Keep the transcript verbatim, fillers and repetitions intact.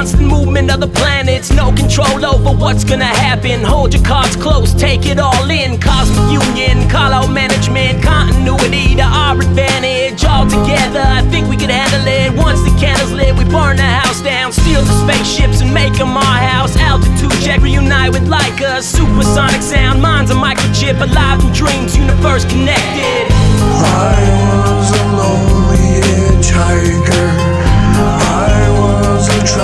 constant movement of the planets. No control over what's gonna happen. Hold your cards close, take it all in. Cosmic union, call out management. Continuity to our advantage. All together, I think we can handle it. Once the candle's lit, we burn the house down. Steal the spaceships and make them our house. Altitude check, reunite with Leica. Supersonic sound, minds a microchip. Alive in dreams, universe